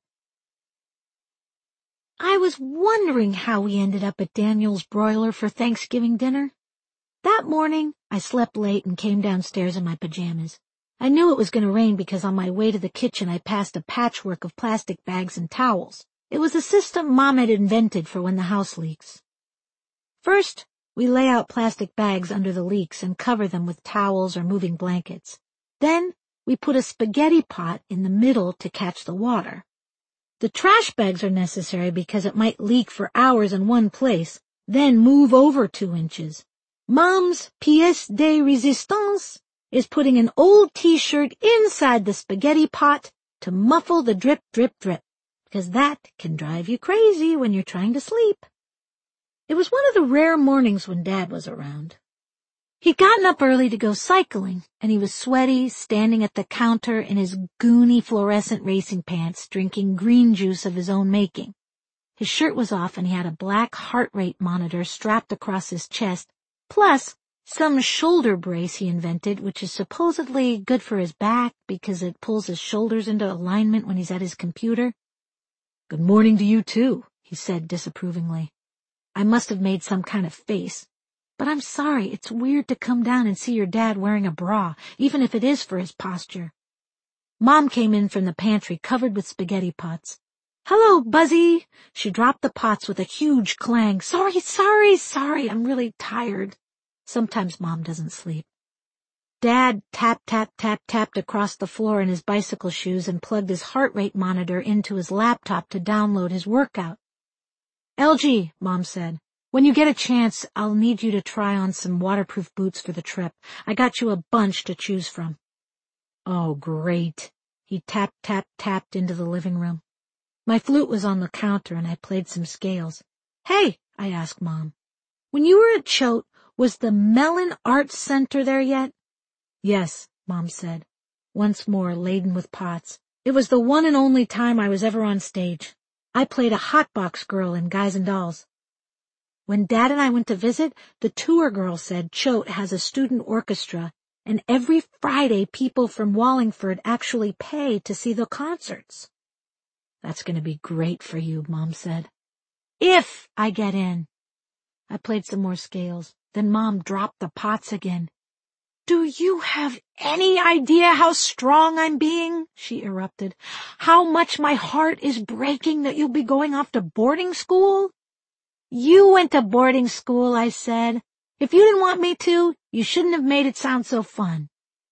I was wondering how we ended up at Daniel's Broiler for Thanksgiving dinner. That morning, I slept late and came downstairs in my pajamas. I knew it was going to rain because on my way to the kitchen I passed a patchwork of plastic bags and towels. It was a system Mom had invented for when the house leaks. First, we lay out plastic bags under the leaks and cover them with towels or moving blankets. Then, we put a spaghetti pot in the middle to catch the water. The trash bags are necessary because it might leak for hours in one place, then move over two inches. Mom's pièce de résistance is putting an old t-shirt inside the spaghetti pot to muffle the drip, drip, drip, because that can drive you crazy when you're trying to sleep. It was one of the rare mornings when Dad was around. He'd gotten up early to go cycling, and he was sweaty, standing at the counter in his goony fluorescent racing pants, drinking green juice of his own making. His shirt was off, and he had a black heart rate monitor strapped across his chest, plus some shoulder brace he invented, which is supposedly good for his back because it pulls his shoulders into alignment when he's at his computer. "Good morning to you, too," he said disapprovingly. I must have made some kind of face. But I'm sorry, it's weird to come down and see your dad wearing a bra, even if it is for his posture. Mom came in from the pantry covered with spaghetti pots. "Hello, Buzzy." She dropped the pots with a huge clang. "Sorry, sorry, sorry, I'm really tired." Sometimes Mom doesn't sleep. Dad tap, tap, tap, tapped across the floor in his bicycle shoes and plugged his heart rate monitor into his laptop to download his workout. "L G," Mom said. "When you get a chance, I'll need you to try on some waterproof boots for the trip. I got you a bunch to choose from." "Oh, great." He tap, tap, tapped into the living room. My flute was on the counter and I played some scales. "Hey," I asked Mom, "when you were at Choate, was the Mellon Arts Center there yet?" "Yes," Mom said, once more laden with pots. "It was the one and only time I was ever on stage. I played a hotbox girl in Guys and Dolls. When Dad and I went to visit, the tour girl said Choate has a student orchestra, and every Friday people from Wallingford actually pay to see the concerts." "That's going to be great for you," Mom said. "If I get in." I played some more scales. Then Mom dropped the pots again. "Do you have any idea how strong I'm being?" she erupted. "How much my heart is breaking that you'll be going off to boarding school?" "You went to boarding school," I said. "If you didn't want me to, you shouldn't have made it sound so fun."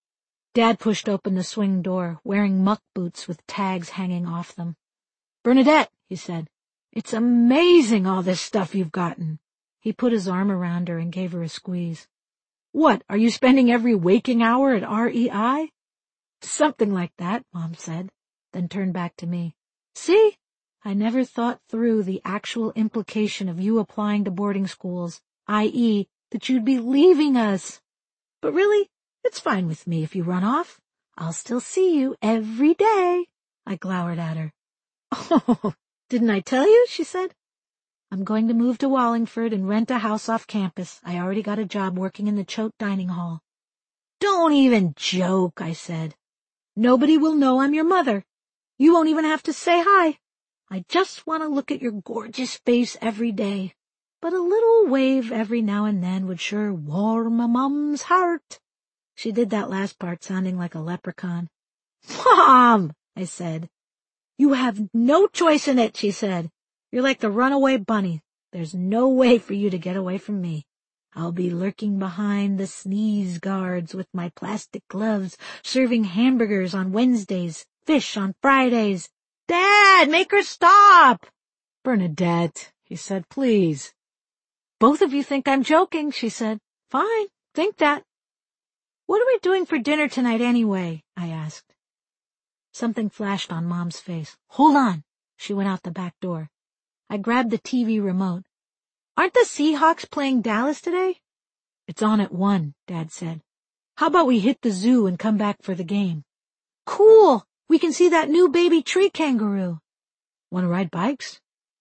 Dad pushed open the swing door, wearing muck boots with tags hanging off them. "Bernadette," he said, "it's amazing all this stuff you've gotten." He put his arm around her and gave her a squeeze. "What, are you spending every waking hour at R E I? "Something like that," Mom said, then turned back to me. "See? I never thought through the actual implication of you applying to boarding schools, that is, that you'd be leaving us. But really, it's fine with me if you run off. I'll still see you every day." I glowered at her. "Oh, didn't I tell you?" she said. "I'm going to move to Wallingford and rent a house off campus. I already got a job working in the Choate dining hall." "Don't even joke," I said. "Nobody will know I'm your mother. You won't even have to say hi. I just want to look at your gorgeous face every day. But a little wave every now and then would sure warm a mom's heart." She did that last part sounding like a leprechaun. "Mom," I said. "You have no choice in it," she said. "You're like the runaway bunny. There's no way for you to get away from me. I'll be lurking behind the sneeze guards with my plastic gloves, serving hamburgers on Wednesdays, fish on Fridays." "Dad, make her stop!" "Bernadette," he said, "please." "Both of you think I'm joking," she said. "Fine, think that." "What are we doing for dinner tonight anyway?" I asked. Something flashed on Mom's face. "Hold on." She went out the back door. I grabbed the T V remote. "Aren't the Seahawks playing Dallas today?" "It's on at one," Dad said. "How about we hit the zoo and come back for the game?" "Cool! We can see that new baby tree kangaroo." "Want to ride bikes?"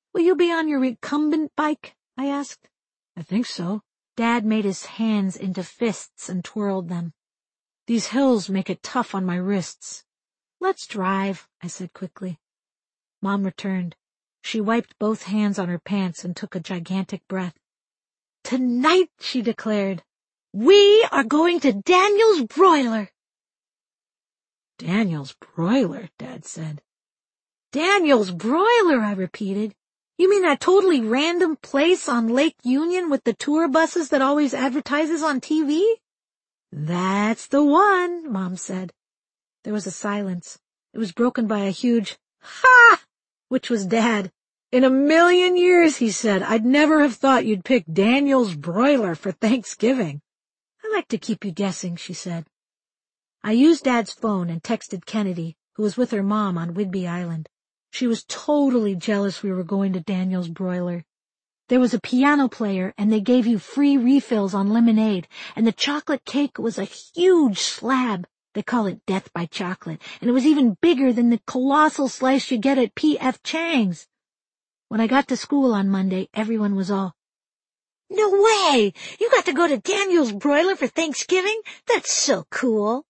Will you be on your recumbent bike? I asked. I think so. Dad made his hands into fists and twirled them. These hills make it tough on my wrists. Let's drive, I said quickly. Mom returned. She wiped both hands on her pants and took a gigantic breath. Tonight, she declared, we are going to Daniel's Broiler. Daniel's Broiler, Dad said. Daniel's Broiler, I repeated. You mean that totally random place on Lake Union with the tour buses that always advertises on T V? That's the one, Mom said. There was a silence. It was broken by a huge, ha! Which was Dad. In a million years, he said, I'd never have thought you'd pick Daniel's Broiler for Thanksgiving. I like to keep you guessing, she said. I used Dad's phone and texted Kennedy, who was with her mom on Whidbey Island. She was totally jealous we were going to Daniel's Broiler. There was a piano player, and they gave you free refills on lemonade, and the chocolate cake was a huge slab. They call it Death by Chocolate, and it was even bigger than the colossal slice you get at P F Chang's. When I got to school on Monday, everyone was all, "No way! You got to go to Daniel's Broiler for Thanksgiving? That's so cool."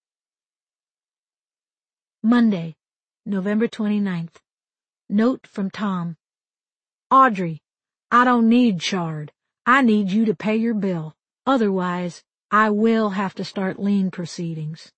Monday, November twenty-ninth. Note from Tom. Audrey, I don't need chard. I need you to pay your bill. Otherwise, I will have to start lien proceedings.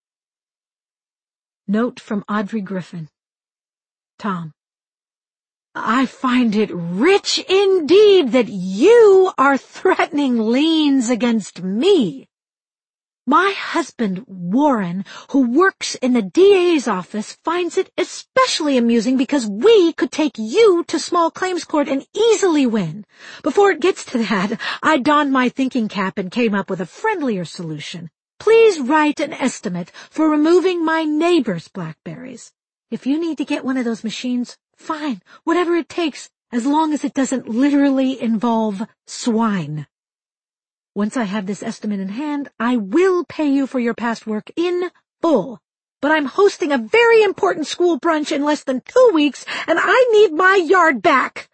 Note from Audrey Griffin. Tom. I find it rich indeed that you are threatening liens against me. My husband, Warren, who works in the D A's office, finds it especially amusing because we could take you to small claims court and easily win. Before it gets to that, I donned my thinking cap and came up with a friendlier solution. Please write an estimate for removing my neighbor's blackberries. If you need to get one of those machines, fine, whatever it takes, as long as it doesn't literally involve swine. Once I have this estimate in hand, I will pay you for your past work in full. But I'm hosting a very important school brunch in less than two weeks, and I need my yard back.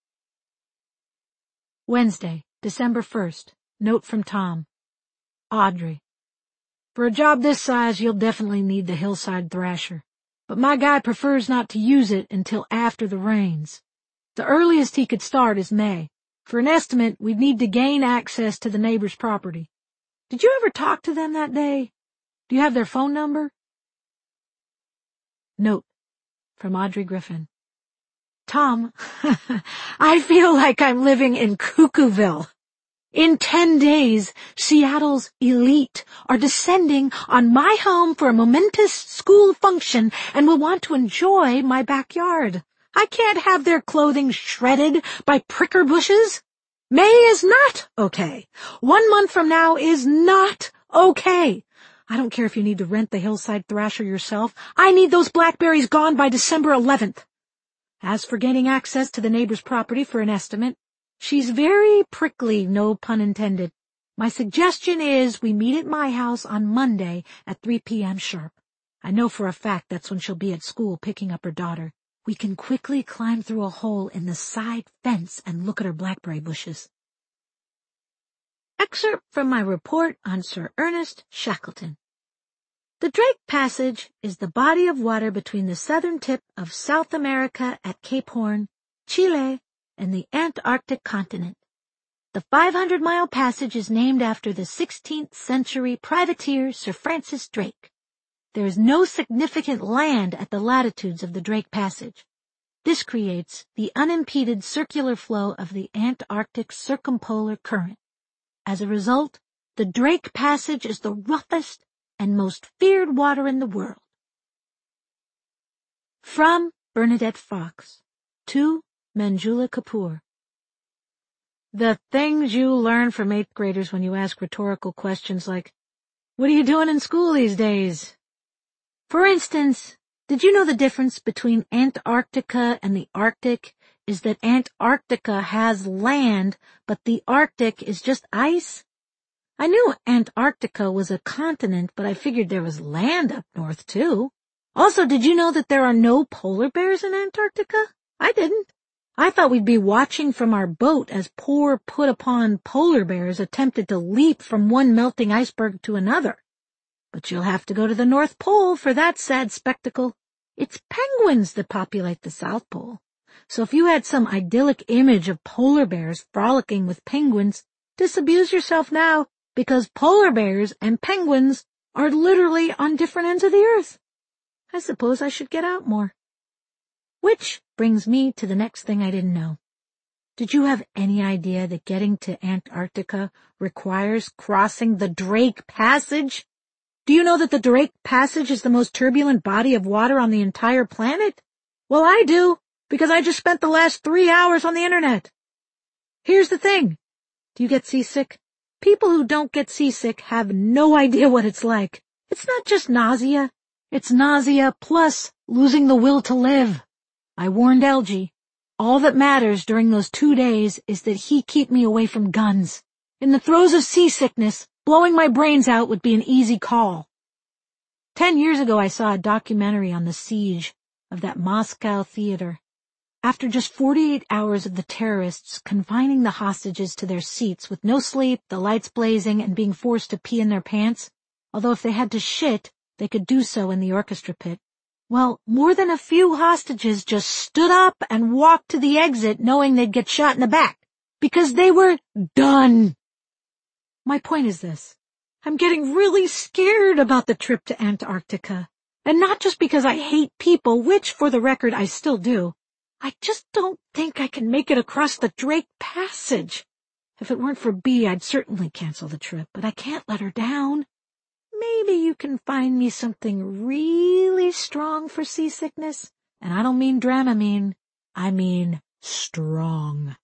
Wednesday, December first. Note from Tom. Audrey. For a job this size, you'll definitely need the hillside thrasher. But my guy prefers not to use it until after the rains. The earliest he could start is May. For an estimate, we'd need to gain access to the neighbor's property. Did you ever talk to them that day? Do you have their phone number? Note from Audrey Griffin. Tom, I feel like I'm living in Cuckooville. In ten days, Seattle's elite are descending on my home for a momentous school function and will want to enjoy my backyard. I can't have their clothing shredded by pricker bushes. May is not okay. One month from now is not okay. I don't care if you need to rent the hillside thrasher yourself. I need those blackberries gone by December eleventh. As for gaining access to the neighbor's property for an estimate, she's very prickly, no pun intended. My suggestion is we meet at my house on Monday at three p.m. sharp. I know for a fact that's when she'll be at school picking up her daughter. We can quickly climb through a hole in the side fence and look at her blackberry bushes. Excerpt from my report on Sir Ernest Shackleton. The Drake Passage is the body of water between the southern tip of South America at Cape Horn, Chile, and the Antarctic continent. The five hundred mile passage is named after the sixteenth century privateer Sir Francis Drake. There is no significant land at the latitudes of the Drake Passage. This creates the unimpeded circular flow of the Antarctic circumpolar current. As a result, the Drake Passage is the roughest and most feared water in the world. From Bernadette Fox to Manjula Kapoor. The things you learn from eighth graders when you ask rhetorical questions like, "What are you doing in school these days?" For instance, did you know the difference between Antarctica and the Arctic is that Antarctica has land, but the Arctic is just ice? I knew Antarctica was a continent, but I figured there was land up north, too. Also, did you know that there are no polar bears in Antarctica? I didn't. I thought we'd be watching from our boat as poor put-upon polar bears attempted to leap from one melting iceberg to another. But you'll have to go to the North Pole for that sad spectacle. It's penguins that populate the South Pole. So if you had some idyllic image of polar bears frolicking with penguins, disabuse yourself now, because polar bears and penguins are literally on different ends of the earth. I suppose I should get out more. Which brings me to the next thing I didn't know. Did you have any idea that getting to Antarctica requires crossing the Drake Passage? Do you know that the Drake Passage is the most turbulent body of water on the entire planet? Well, I do, because I just spent the last three hours on the internet. Here's the thing. Do you get seasick? People who don't get seasick have no idea what it's like. It's not just nausea. It's nausea plus losing the will to live. I warned L G. All that matters during those two days is that he keep me away from guns. In the throes of seasickness, blowing my brains out would be an easy call. Ten years ago I saw a documentary on the siege of that Moscow theater. After just forty-eight hours of the terrorists confining the hostages to their seats with no sleep, the lights blazing, and being forced to pee in their pants, although if they had to shit, they could do so in the orchestra pit. Well, more than a few hostages just stood up and walked to the exit knowing they'd get shot in the back, because they were done. My point is this. I'm getting really scared about the trip to Antarctica. And not just because I hate people, which, for the record, I still do. I just don't think I can make it across the Drake Passage. If it weren't for Bea, I'd certainly cancel the trip, but I can't let her down. Maybe you can find me something really strong for seasickness. And I don't mean Dramamine. I mean strong.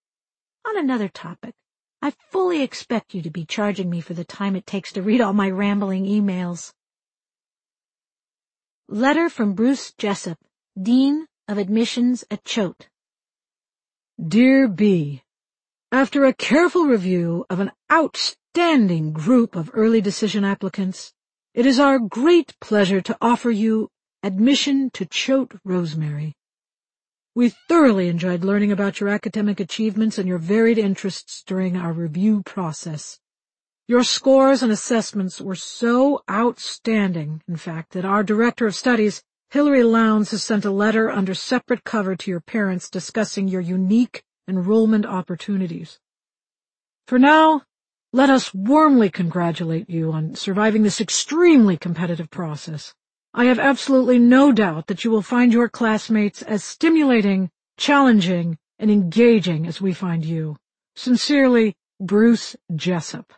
On another topic, I fully expect you to be charging me for the time it takes to read all my rambling emails. Letter from Bruce Jessup, Dean of Admissions at Choate. Dear Bea, after a careful review of an outstanding group of early decision applicants, it is our great pleasure to offer you admission to Choate Rosemary. We thoroughly enjoyed learning about your academic achievements and your varied interests during our review process. Your scores and assessments were so outstanding, in fact, that our Director of Studies, Hilary Lowndes, has sent a letter under separate cover to your parents discussing your unique enrollment opportunities. For now, let us warmly congratulate you on surviving this extremely competitive process. I have absolutely no doubt that you will find your classmates as stimulating, challenging, and engaging as we find you. Sincerely, Bruce Jessup.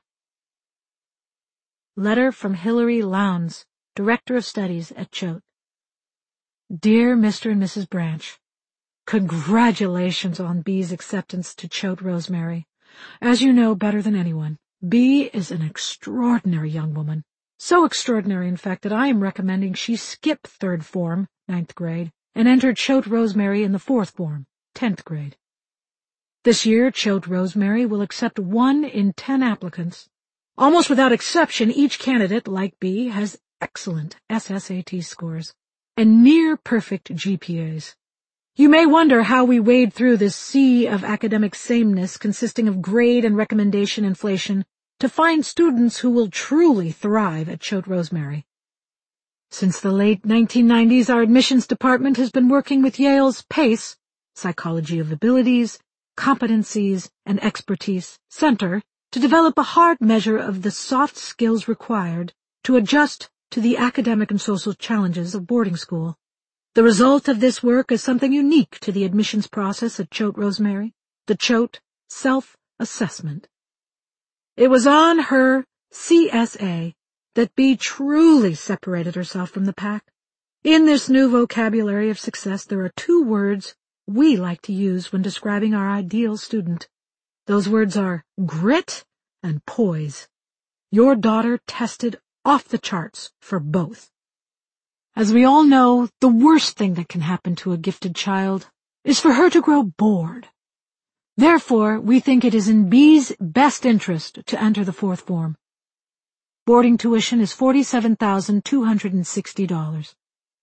Letter from Hilary Lowndes, Director of Studies at Choate. Dear Mister and Missus Branch, congratulations on Bea's acceptance to Choate Rosemary. As you know better than anyone, Bea is an extraordinary young woman. So extraordinary, in fact, that I am recommending she skip third form, ninth grade, and enter Choate Rosemary in the fourth form, tenth grade. This year, Choate Rosemary will accept one in ten applicants. Almost without exception, each candidate, like Bea, has excellent S S A T scores and near-perfect G P As. You may wonder how we wade through this sea of academic sameness consisting of grade and recommendation inflation to find students who will truly thrive at Choate Rosemary. Since the late nineteen nineties, our admissions department has been working with Yale's PACE, Psychology of Abilities, Competencies, and Expertise Center to develop a hard measure of the soft skills required to adjust to the academic and social challenges of boarding school. The result of this work is something unique to the admissions process at Choate Rosemary, the Choate Self-Assessment. It was on her C S A that Bea truly separated herself from the pack. In this new vocabulary of success, there are two words we like to use when describing our ideal student. Those words are grit and poise. Your daughter tested off the charts for both. As we all know, the worst thing that can happen to a gifted child is for her to grow bored. Therefore, we think it is in Bea's best interest to enter the fourth form. Boarding tuition is forty-seven thousand two hundred sixty dollars.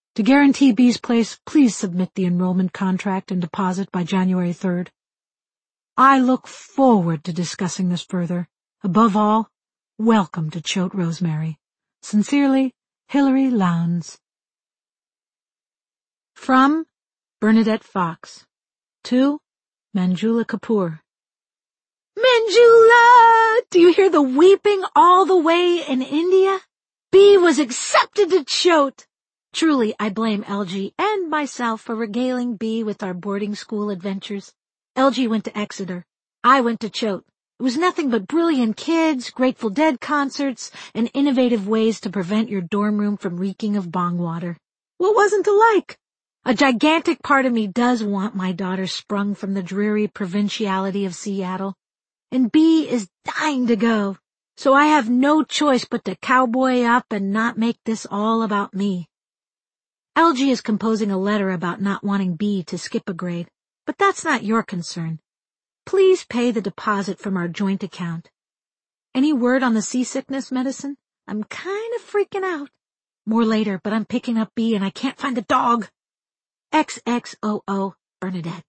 To guarantee B's place, please submit the enrollment contract and deposit by January third. I look forward to discussing this further. Above all, welcome to Choate Rosemary. Sincerely, Hilary Lowndes. From Bernadette Fox. To Manjula Kapoor. Manjula! Do you hear the weeping all the way in India? B was accepted to Choate. Truly, I blame L G and myself for regaling B with our boarding school adventures. L G went to Exeter. I went to Choate. It was nothing but brilliant kids, Grateful Dead concerts, and innovative ways to prevent your dorm room from reeking of bong water. What wasn't to like? A gigantic part of me does want my daughter sprung from the dreary provinciality of Seattle. And B is dying to go, so I have no choice but to cowboy up and not make this all about me. L G is composing a letter about not wanting B to skip a grade, but that's not your concern. Please pay the deposit from our joint account. Any word on the seasickness medicine? I'm kind of freaking out. More later, but I'm picking up B and I can't find the dog. X X O O Bernadette.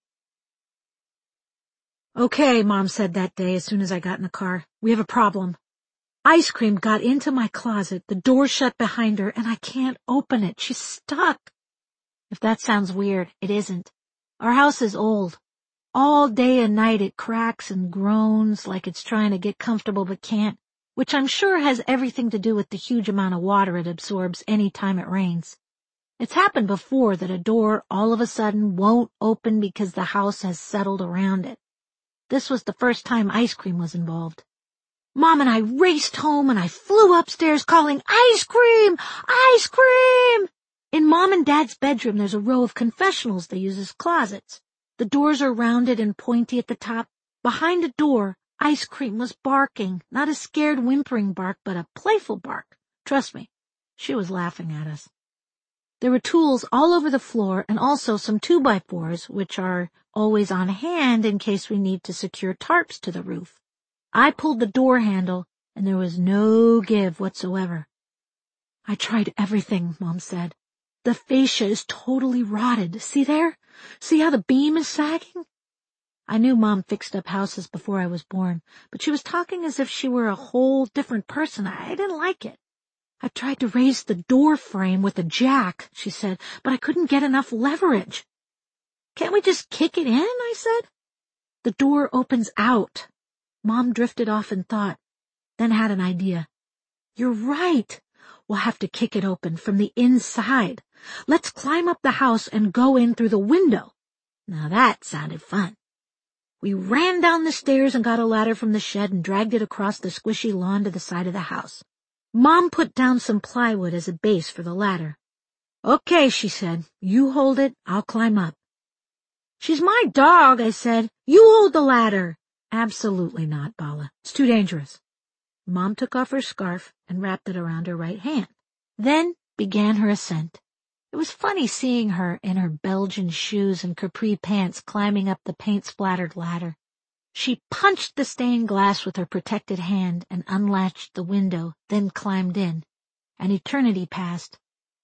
Okay, Mom said that day as soon as I got in the car. We have a problem. Ice cream got into my closet, the door shut behind her, and I can't open it. She's stuck. If that sounds weird, it isn't. Our house is old. All day and night it cracks and groans like it's trying to get comfortable but can't, which I'm sure has everything to do with the huge amount of water it absorbs any time it rains. It's happened before that a door all of a sudden won't open because the house has settled around it. This was the first time ice cream was involved. Mom and I raced home and I flew upstairs calling, "Ice cream! Ice cream!" In Mom and Dad's bedroom there's a row of confessionals they use as closets. The doors are rounded and pointy at the top. Behind the door, Ice cream was barking, not a scared whimpering bark, but a playful bark. Trust me, she was laughing at us. There were tools all over the floor and also some two-by-fours, which are always on hand in case we need to secure tarps to the roof. I pulled the door handle, and there was no give whatsoever. I tried everything, Mom said. The fascia is totally rotted. See there? See how the beam is sagging? I knew Mom fixed up houses before I was born, but she was talking as if she were a whole different person. I didn't like it. I tried to raise the door frame with a jack, she said, but I couldn't get enough leverage. Can't we just kick it in? I said. The door opens out. Mom drifted off in thought, then had an idea. You're right. We'll have to kick it open from the inside. Let's climb up the house and go in through the window. Now that sounded fun. We ran down the stairs and got a ladder from the shed and dragged it across the squishy lawn to the side of the house. Mom put down some plywood as a base for the ladder. Okay, she said. You hold it, I'll climb up. She's my dog, I said. You hold the ladder. Absolutely not, Bala. It's too dangerous. Mom took off her scarf and wrapped it around her right hand, then began her ascent. It was funny seeing her in her Belgian shoes and capri pants climbing up the paint-splattered ladder. She punched the stained glass with her protected hand and unlatched the window, then climbed in. An eternity passed.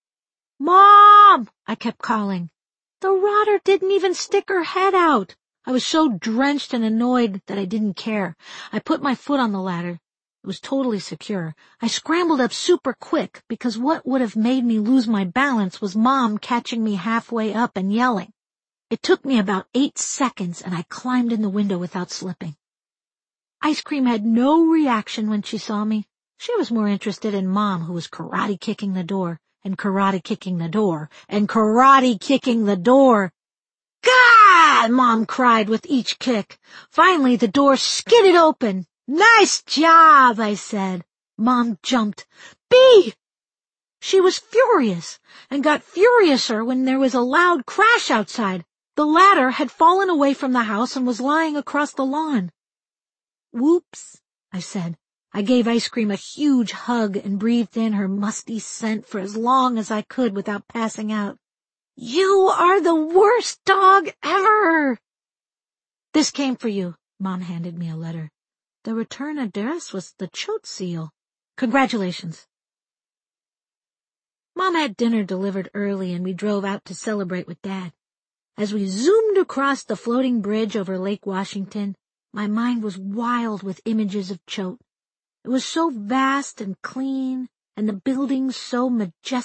Mom! I kept calling. The rotter didn't even stick her head out. I was so drenched and annoyed that I didn't care. I put my foot on the ladder. It was totally secure. I scrambled up super quick because what would have made me lose my balance was Mom catching me halfway up and yelling. It took me about eight seconds and I climbed in the window without slipping. Ice cream had no reaction when she saw me. She was more interested in Mom, who was karate kicking the door and karate kicking the door and karate kicking the door. God! Mom cried with each kick. Finally the door skidded open. Nice job, I said. Mom jumped. B! She was furious and got furiouser when there was a loud crash outside. The ladder had fallen away from the house and was lying across the lawn. Whoops, I said. I gave Ice Cream a huge hug and breathed in her musty scent for as long as I could without passing out. You are the worst dog ever. This came for you. Mom handed me a letter. The return address was the Choate seal. Congratulations. Mom Mom had dinner delivered early and we drove out to celebrate with Dad. As we zoomed across the floating bridge over Lake Washington, my mind was wild with images of Choate. It was so vast and clean, and the buildings so majestic.